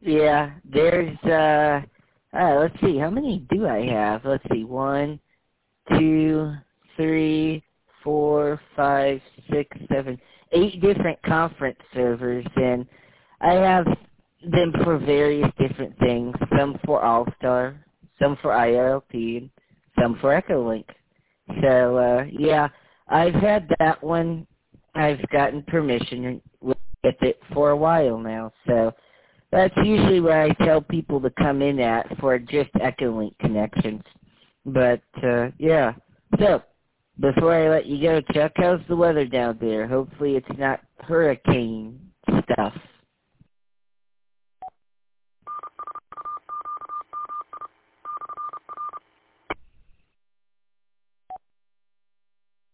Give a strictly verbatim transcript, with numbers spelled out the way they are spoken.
Yeah, there's, uh, uh, let's see, how many do I have? Let's see, one, two, three, four, five, six, seven, eight different conference servers, and I have them for various different things. Some for All-Star, some for I R L P, and some for Echolink. So, uh, yeah, I've had that one. I've gotten permission with it for a while now, so that's usually where I tell people to come in at for just Echolink connections. But, uh, yeah. So, before I let you go, Chuck, how's the weather down there? Hopefully it's not hurricane stuff.